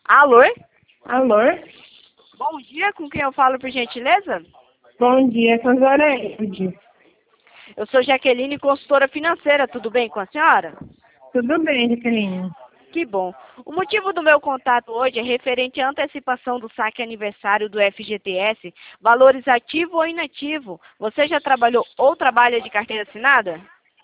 Alô? Alô? Bom dia, com quem eu falo, por gentileza? Bom dia, Sandra Ed. Eu sou Jaqueline, consultora financeira, tudo bem com a senhora? Tudo bem, Jaqueline? Que bom. O motivo do meu contato hoje é referente à antecipação do saque aniversário do FGTS, valores ativo ou inativo. Você já trabalhou ou trabalha de carteira assinada?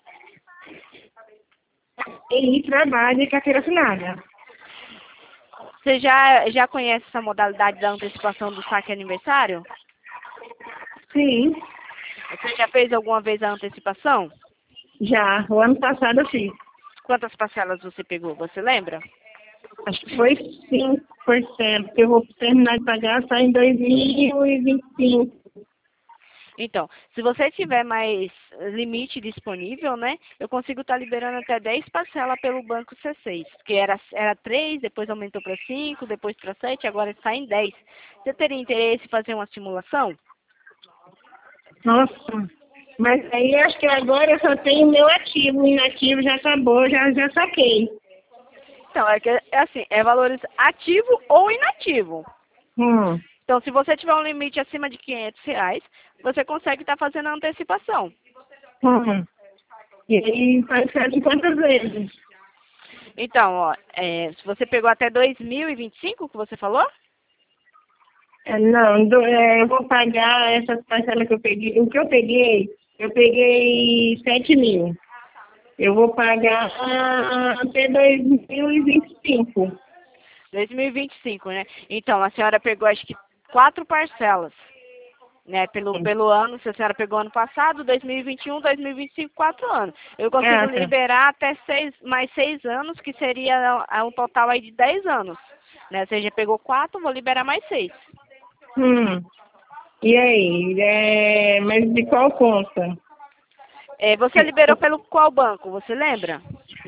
E trabalho de carteira assinada. Você já conhece essa modalidade da antecipação do saque aniversário? Sim, Você já fez alguma vez a antecipação? já. O ano passado eu fiz. Quantas parcelas você pegou, você lembra? Acho que foi 5%, que eu vou terminar de pagar só em 2025. Então, se você tiver mais limite disponível, né, eu consigo estar liberando até 10 parcelas pelo banco C6, que era 3, depois aumentou para 5, depois para 7, agora está em 10. Você teria interesse em fazer uma simulação? Nossa. Mas aí acho que agora eu só tenho meu ativo. O inativo já acabou, já saquei. Então, é assim, é valores ativo ou inativo. Hum. Então, se você tiver um limite acima de R$ 500, você consegue estar fazendo a antecipação. Hum. E aí parcela em quantas vezes? Então, ó, se você pegou até 2025, que você falou? Não, eu vou pagar essas parcelas que eu peguei. O que eu peguei 7 mil. Eu vou pagar até 2025. 2025, né? Então, a senhora pegou, acho que, 4 parcelas, né? Pelo ano, se a senhora pegou ano passado, 2021, 2025, 4 anos. Eu consigo Ah, tá. liberar até mais 6 anos, que seria um total aí de 10 anos. Né? Você já pegou 4, vou liberar mais 6. Hum. E aí? Mas de qual conta? Você liberou pelo qual banco, você lembra?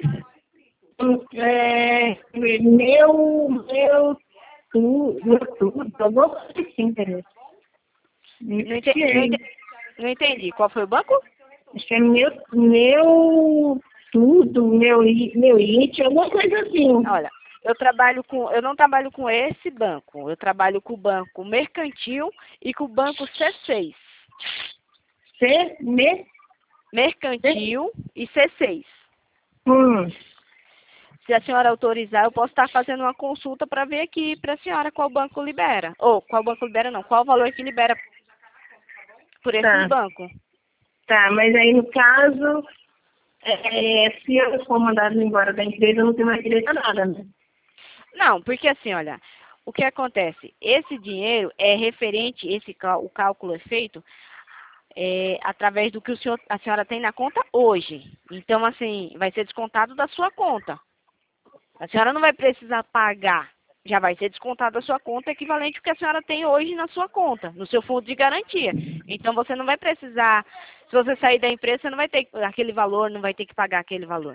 Meu tudo, alguma coisa assim, entendeu? Não entendi, não entendi. Qual foi o banco? Acho que é meu tudo, meu it, alguma coisa assim. Olha, eu não trabalho com esse banco. Eu trabalho com o banco mercantil e com o banco C6. C, me, C, Mercantil e C6. hum, Se a senhora autorizar, eu posso estar fazendo uma consulta para ver aqui para a senhora qual banco libera. Ou qual banco libera não, qual valor que libera por esses tá, bancos. tá, mas aí no caso, se eu for mandado embora da empresa, eu não tenho mais direito a nada, né? Não, porque assim, olha, o que acontece? Esse dinheiro é referente, o cálculo é feito através do que a senhora tem na conta hoje. Então, assim, vai ser descontado da sua conta. A senhora não vai precisar pagar. Já vai ser descontado da sua conta, equivalente ao que a senhora tem hoje na sua conta, no seu fundo de garantia. Então, você não vai precisar, se você sair da empresa, você não vai ter aquele valor, não vai ter que pagar aquele valor.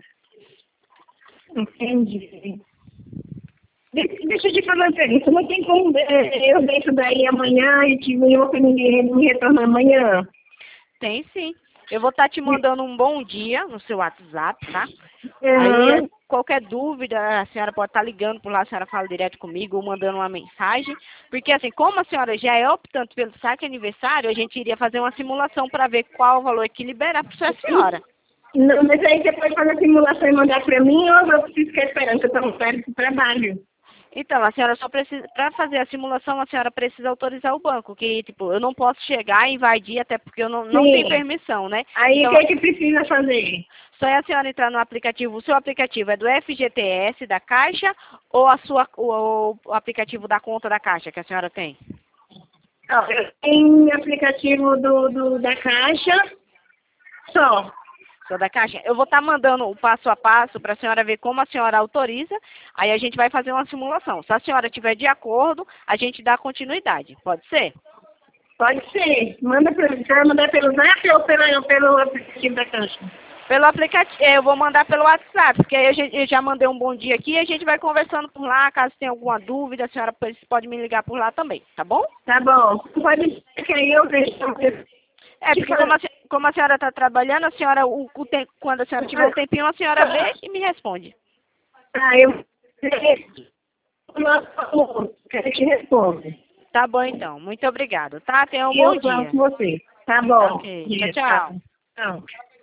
Entendi. Deixa eu te falar uma pergunta, não tem como eu ver isso daí amanhã e eu vou me retornar amanhã? Tem sim. Eu vou estar te mandando um bom dia no seu WhatsApp, tá? Aí, Uhum. qualquer dúvida, a senhora pode estar ligando por lá, a senhora fala direto comigo ou mandando uma mensagem. Porque, assim, como a senhora já é optante pelo saque aniversário, a gente iria fazer uma simulação para ver qual o valor que liberar para a senhora. Não, mas aí você pode fazer a simulação e mandar para mim ou eu preciso ficar esperando que eu estou perto do trabalho? Então, a senhora só precisa, para fazer a simulação, a senhora precisa autorizar o banco, que, tipo, eu não posso chegar e invadir, até porque eu não tenho Sim. permissão, né? Aí o Então, que é que precisa fazer? só é a senhora entrar no aplicativo. O seu aplicativo é do FGTS, da Caixa, ou o aplicativo da conta da Caixa que a senhora tem? Ó, eu tenho aplicativo da Caixa só. Só da Caixa? Eu vou estar mandando o passo a passo para a senhora ver como a senhora autoriza. Aí a gente vai fazer uma simulação. Se a senhora estiver de acordo, a gente dá continuidade. Pode ser? Pode ser. Manda para mandar pelo Zap ou pelo aplicativo da Caixa? Pelo aplicativo, eu vou mandar pelo WhatsApp, porque aí eu já mandei um bom dia aqui e a gente vai conversando por lá. Caso tenha alguma dúvida, a senhora pode me ligar por lá também, tá bom? Tá bom. Pode ser que aí eu vejo. Porque como a senhora está trabalhando, a senhora, quando a senhora tiver um tempinho, a senhora vê e me responde. Ah, eu Quero que responda. Tá bom, então. Muito obrigado, tá? Tenha um E bom eu falo dia. com você. Tá bom. Ok. Tchau, tchau. Tchau.